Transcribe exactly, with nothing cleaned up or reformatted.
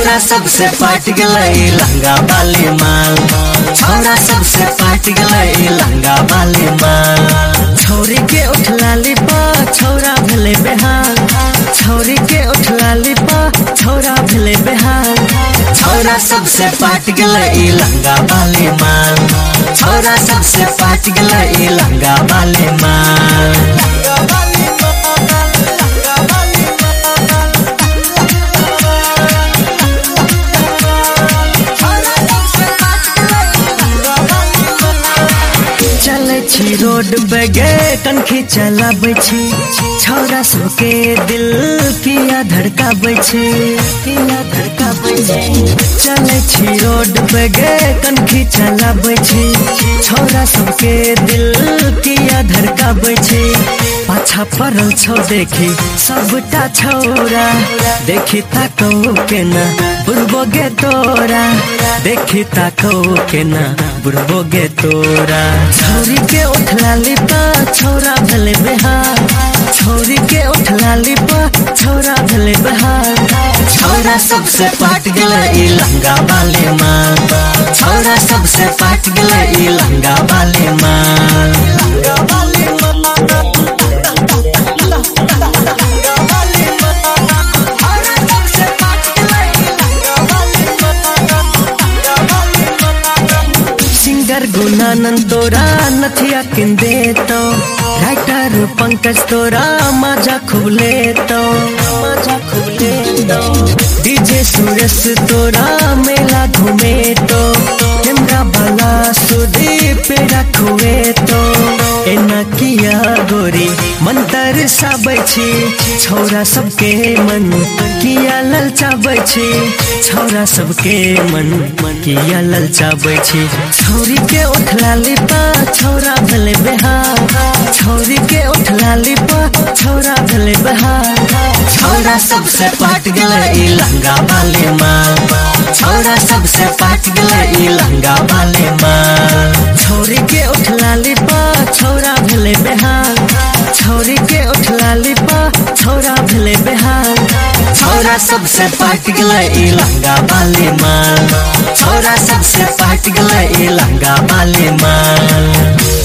छौरा सबसे पाट गई लहंगा वाली माल। छौरा सबसे पाट गई लहंगा वाली माल। छौरी के उठ लाली पा छौरा भले बेहाल। छौरी के उठ लाली पा छौरा भले बेहाल। छौरा सबसे पाट गई लहंगा वाली माल। छौरा सबसे पाट गई लहंगा वाली माल। रोड पे गे कनखी चलाबै छी छौरा सबके दिल पिया धड़काबै छी पिया धड़काबै छी। चलै छी रोड पे गे कनखी चलाबै छी छौरा सबके दिल पिया धड़काबै छी। पाछा पड़ल छौ देखी सबटा छौरा देखी ताकौ के ना बुढ़बो गे तोरा। देखी ताकौ के ना बुढ़बो गे तोरा। छौरी के उठ लाली पा छौरा भले बेहाल। छौरी के उठ लाली पा छौरा भले बेहाल। छौरा सबसे पाट गई लहंगा वाली माल। छौरा सबसे पाट गई लहंगा वाली माल। गुनानंद तोरा नथिया किन देतो। राइटर पंकज तोरा मजा खूब लेतो मजा खूब लेतो। डीजे सुरेश तोरा मेला घूमे तो। कैमरा वाला सुदीप रखुए तो। एना किया गोरी मन तरसाबै छी छौरा सबके मन किया ललचाबै छी। छौरा सबके मन किया ललचाबै छी। छौरी के उठ लाली पा छौरा भले बेहाल। छौरी के उठ लाली पा छौरा भले बेहाल। छौरा सबसे पाट गई लहंगा वाली माल। छौरा सबसे पाट गई लहंगा वाली माल। छौरी के उठ लाली पा छौरा भले बेहाल। छौरी के उठ लाली पा छौरा भले बेहाल। छौरा सबसे पाट गई लहंगा वाली माल। छौरा सबसे पाट गई लहंगा वाली माल।